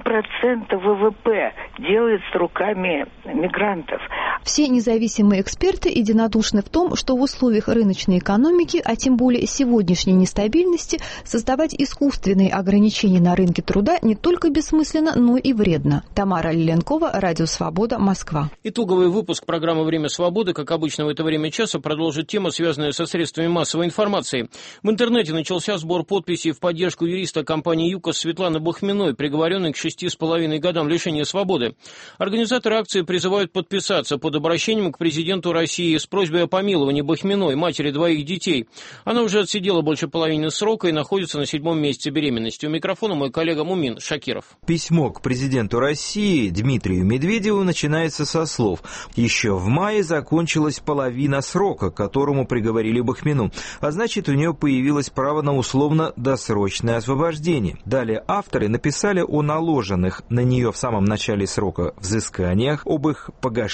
7% ВВП делается руками мигрантов. Все независимые эксперты единодушны в том, что в условиях рыночной экономики, а тем более сегодняшней нестабильности, создавать искусственные ограничения на рынке труда не только бессмысленно, но и вредно. Тамара Лиленкова, Радио Свобода, Москва. Итоговый выпуск программы «Время свободы», как обычно в это время часа, продолжит тема, связанная со средствами массовой информации. В интернете начался сбор подписей в поддержку юриста компании «ЮКОС» Светланы Бахминой, приговоренной к 6,5 годам лишения свободы. Организаторы акции призывают подписаться под обращением к президенту России с просьбой о помиловании Бахминой, матери 2 детей. Она уже отсидела больше половины срока и находится на 7-м месяце беременности. У микрофона мой коллега Мумин Шакиров. Письмо к президенту России Дмитрию Медведеву начинается со слов: «Еще в мае закончилась половина срока, к которому приговорили Бахмину, а значит, у нее появилось право на условно-досрочное освобождение». Далее авторы написали о наложенных на нее в самом начале срока взысканиях, об их погашении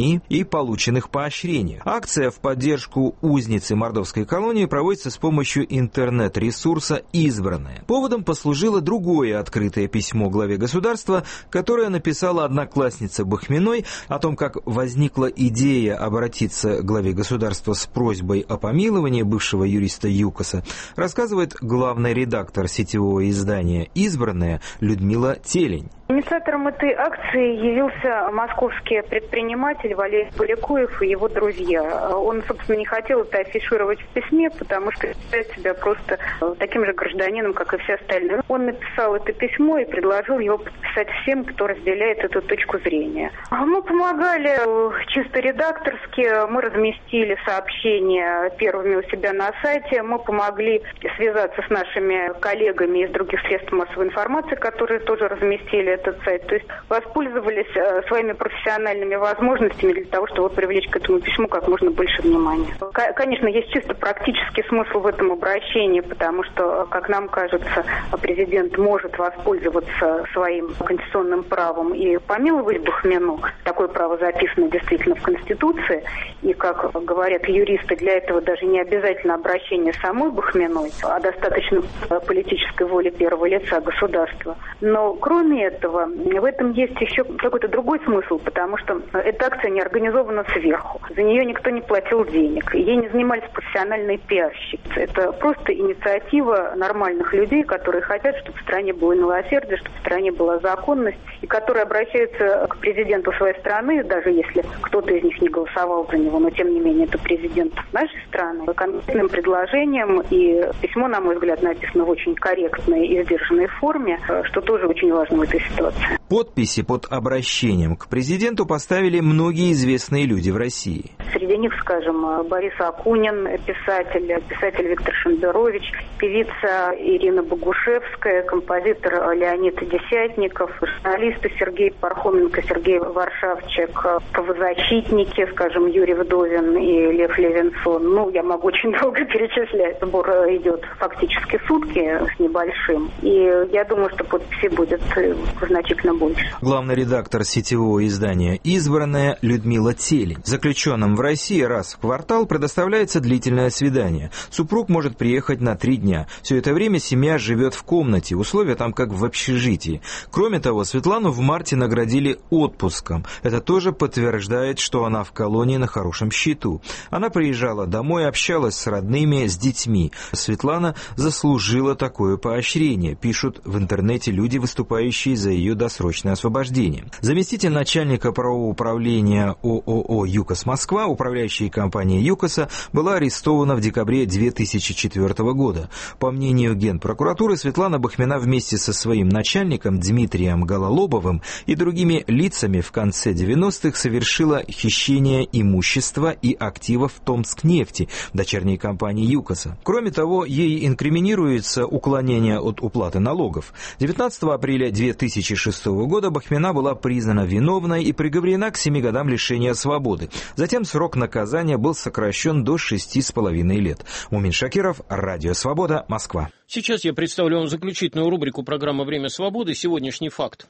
премии и полученных поощрениях. Акция в поддержку узницы мордовской колонии проводится с помощью интернет-ресурса «Избранное». Поводом послужило другое открытое письмо главе государства, которое написала одноклассница Бахминой о том, как возникла идея обратиться к главе государства с просьбой о помиловании бывшего юриста ЮКОСа, рассказывает главный редактор сетевого издания «Избранное» Людмила Телень. Инициатором этой акции явился московский предприниматель Валерий Полякуев и его друзья. Он, собственно, не хотел это афишировать в письме, потому что считает себя просто таким же гражданином, как и все остальные. Он написал это письмо и предложил его подписать всем, кто разделяет эту точку зрения. Мы помогали чисто редакторски, мы разместили сообщения первыми у себя на сайте, мы помогли связаться с нашими коллегами из других средств массовой информации, которые тоже разместили этот сайт. То есть воспользовались своими профессиональными возможностями для того, чтобы привлечь к этому письму как можно больше внимания. Конечно, есть чисто практический смысл в этом обращении, потому что, как нам кажется, президент может воспользоваться своим конституционным правом и помиловать Бахмину. Такое право записано действительно в Конституции. И, как говорят юристы, для этого даже не обязательно обращение самой Бахминой, а достаточно политической воли первого лица государства. Но кроме этого, в этом есть еще какой-то другой смысл, потому что эта акция не организована сверху. За нее никто не платил денег. Ей не занимались профессиональные пиарщики. Это просто инициатива нормальных людей, которые хотят, чтобы в стране было милосердие, чтобы в стране была законность, и которые обращаются к президенту своей страны, даже если кто-то из них не голосовал за него, но тем не менее это президент нашей страны, конкретным предложением. И письмо, на мой взгляд, написано в очень корректной и сдержанной форме, что тоже очень важно в этой ситуации. Подписи под обращением к президенту поставили многие известные люди в России. Среди них, скажем, Борис Акунин, писатель Виктор Шендерович, певица Ирина Богушевская, композитор Леонид Десятников, журналисты Сергей Пархоменко, Сергей Варшавчик, правозащитники, скажем, Юрий Вдовин и Лев Левинсон. Я могу очень долго перечислять. Сбор идет фактически сутки с небольшим. И я думаю, что подписей будет значительно больше. Главный редактор сетевого издания «Избранное» Людмила Телень. Заключенным в России раз в квартал предоставляется длительное свидание. Супруг может приехать на 3 дня. Все это время семья живет в комнате, условия там как в общежитии. Кроме того, Светлану в марте наградили отпуском. Это тоже подтверждает, что она в колонии на хорошем счету. Она приезжала домой, общалась с родными, с детьми. Светлана заслужила такое поощрение, пишут в интернете люди, выступающие за ее досрочное освобождение. Заместитель начальника правового управления ООО «ЮКОС Москва», управляющей компанией ЮКОСа, была арестована в декабре 2004 года. По мнению Генпрокуратуры, Светлана Бахмина вместе со своим начальником Дмитрием Гололобовым и другими лицами в конце 90-х совершила хищение имущества и активов Томскнефти, дочерней компании ЮКОСа. Кроме того, ей инкриминируется уклонение от уплаты налогов. 19 апреля 2006 года Бахмина была признана виновной и приговорена к 7 годам лишения свободы. Затем срок наказания был сокращен до 6,5 лет. Мумин Шакиров, Радио Свобода, Москва. Сейчас я представлю вам заключительную рубрику программы «Время свободы». Сегодняшний факт.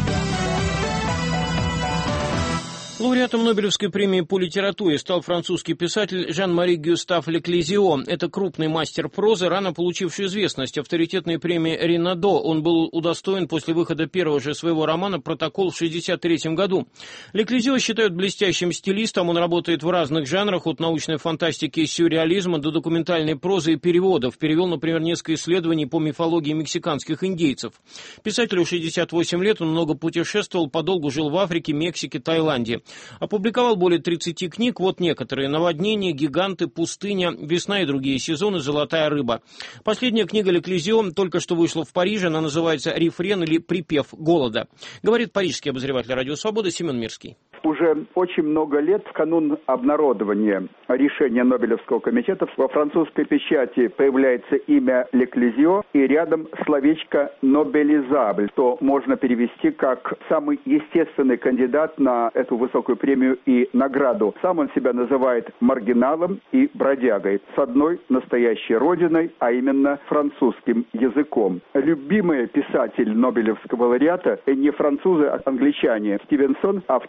Лауреатом Нобелевской премии по литературе стал французский писатель Жан-Мари Гюстав Леклезио. Это крупный мастер прозы, рано получивший известность авторитетной премии Ренадо. Он был удостоен после выхода первого же своего романа «Протокол» в 1963 году. Леклезио считают блестящим стилистом. Он работает в разных жанрах, от научной фантастики и сюрреализма до документальной прозы и переводов. Перевел, например, несколько исследований по мифологии мексиканских индейцев. Писателю 68 лет, он много путешествовал, подолгу жил в Африке, Мексике, Таиланде. Опубликовал более 30 книг, вот некоторые: «Наводнение», «Гиганты», «Пустыня», «Весна и другие сезоны», «Золотая рыба». Последняя книга Леклезио только что вышла в Париже, она называется «Рефрен» или «Припев голода». Говорит парижский обозреватель «Радио Свобода» Семен Мирский. Уже очень много лет, в канун обнародования решения Нобелевского комитета, во французской печати появляется имя Леклезио и рядом словечко «нобелизабль», что можно перевести как «самый естественный кандидат на эту высокую премию и награду». Сам он себя называет маргиналом и бродягой с одной настоящей родиной, а именно французским языком. Любимый писатель Нобелевского лауреата не французы, а англичане. Стивенсон, автор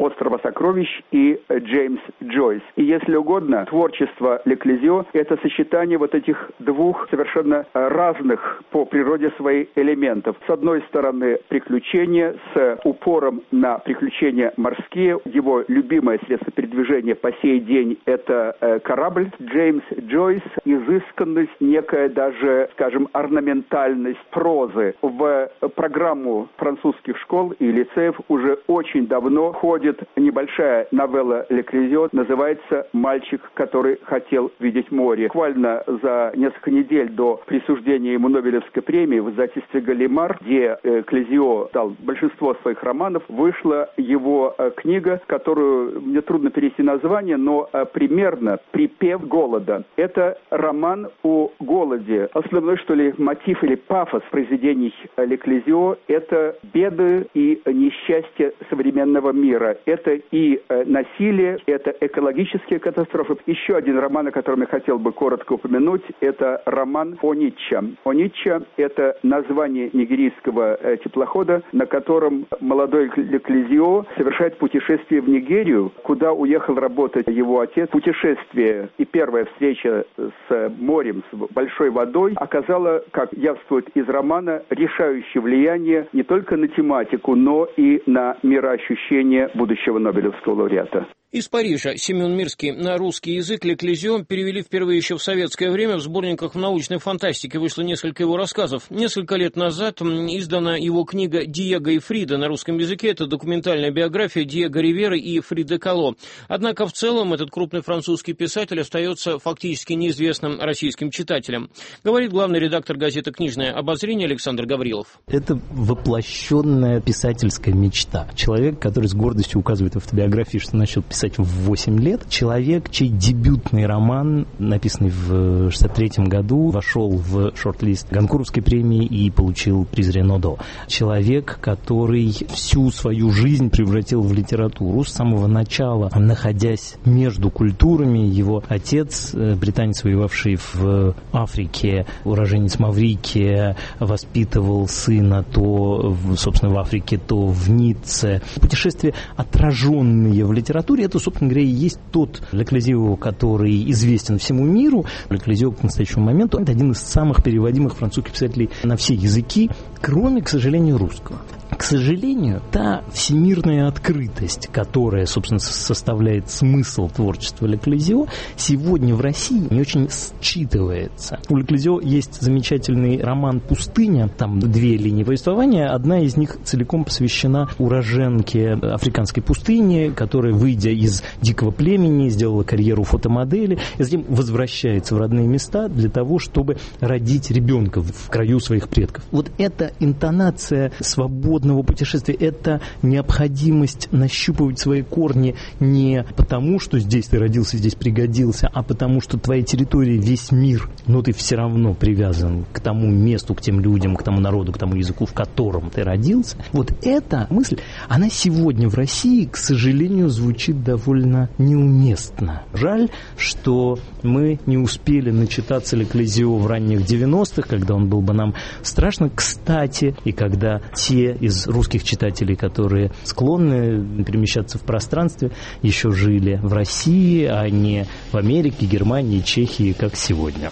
«Острова сокровищ» и Джеймс Джойс. И, если угодно, творчество Леклезио – это сочетание вот этих двух совершенно разных по природе своих элементов. С одной стороны, приключения с упором на приключения морские. Его любимое средство передвижения по сей день – это корабль. Джеймс Джойс – изысканность, некая даже, скажем, орнаментальность прозы. В программу французских школ и лицеев уже очень давно входит небольшая новелла Леклезио, называется «Мальчик, который хотел видеть море». Буквально за несколько недель до присуждения ему Нобелевской премии в издательстве «Галимар», где Клезио дал большинство своих романов, вышла его книга, которую мне трудно перевести название, но примерно «Припев голода». Это роман о голоде. Основной, что ли, мотив или пафос произведений Леклезио – это беды и несчастья современного мира. Это и насилие, это экологические катастрофы. Еще один роман, о котором я хотел бы коротко упомянуть, это роман «Онитча». «Онитча» – это название нигерийского теплохода, на котором молодой Леклезио совершает путешествие в Нигерию, куда уехал работать его отец. Путешествие и первая встреча с морем, с большой водой оказала, как явствует из романа, решающее влияние не только на тематику, но и на мироощущение будущего Нобелевского лауреата. Из Парижа Семен Мирский на русский язык Леклезио перевели впервые еще в советское время. В сборниках в научной фантастике вышло несколько его рассказов. Несколько лет назад издана его книга «Диего и Фрида» на русском языке. Это документальная биография Диего Риверы и Фриды Кало. Однако в целом этот крупный французский писатель остается фактически неизвестным российским читателям. Говорит главный редактор газеты «Книжное обозрение» Александр Гаврилов. Это воплощенная писательская мечта. Человек, который с гордостью указывает в автобиографии, что начал писать в 8 лет. Человек, чей дебютный роман, написанный в 1963 году, вошел в шорт-лист Гонкуровской премии и получил приз Ренодо. Человек, который всю свою жизнь превратил в литературу. С самого начала, находясь между культурами, его отец, британец, воевавший в Африке, уроженец Маврикия, воспитывал сына то, собственно, в Африке, то в Ницце. Путешествия, отраженные в литературе, это, собственно говоря, и есть тот Леклезио, который известен всему миру. Леклезио к настоящему моменту это один из самых переводимых французских писателей на все языки, кроме, к сожалению, русского. К сожалению, та всемирная открытость, которая, собственно, составляет смысл творчества Леклезио, сегодня в России не очень считывается. У Леклезио есть замечательный роман «Пустыня». Там 2 линии повествования. Одна из них целиком посвящена уроженке африканской пустыни, которая, выйдя из дикого племени, сделала карьеру фотомодели и затем возвращается в родные места для того, чтобы родить ребенка в краю своих предков. Вот эта интонация свободного путешествия, это необходимость нащупывать свои корни не потому, что здесь ты родился, здесь пригодился, а потому, что твоя территория, весь мир, но ты все равно привязан к тому месту, к тем людям, к тому народу, к тому языку, в котором ты родился. Вот эта мысль, она сегодня в России, к сожалению, звучит довольно неуместно. Жаль, что мы не успели начитаться Леклезио в ранних 90-х, когда он был бы нам страшно кстати, и когда те из русских читателей, которые склонны перемещаться в пространстве, еще жили в России, а не в Америке, Германии, Чехии, как сегодня.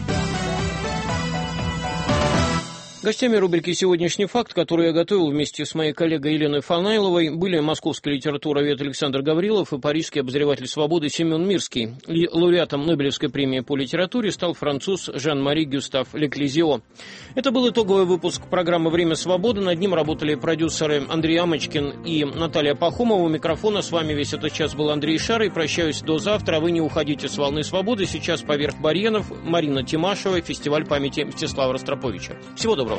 Гостями рубрики «Сегодняшний факт», которую я готовил вместе с моей коллегой Еленой Фанайловой, были московский литературовед Александр Гаврилов и парижский обозреватель «Свободы» Семен Мирский. Лауреатом Нобелевской премии по литературе стал француз Жан-Мари Гюстав Леклезио. Это был итоговый выпуск программы «Время свободы». Над ним работали продюсеры Андрей Амочкин и Наталья Пахомова. У микрофона с вами весь этот час был Андрей Шарый. Прощаюсь до завтра. Вы не уходите с волны свободы. Сейчас поверх барьеров Марина Тимашева, фестиваль памяти Мстислава Ростроповича. Всего доброго.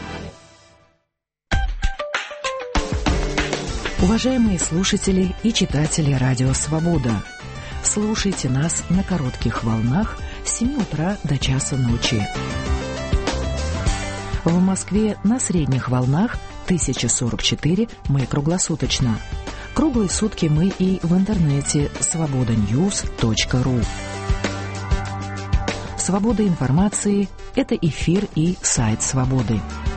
Уважаемые слушатели и читатели радио «Свобода», слушайте нас на коротких волнах с 7 утра до часа ночи. В Москве на средних волнах 1044 мы круглосуточно. Круглые сутки мы и в интернете svobodanews.ru. Свобода информации – это эфир и сайт «Свободы».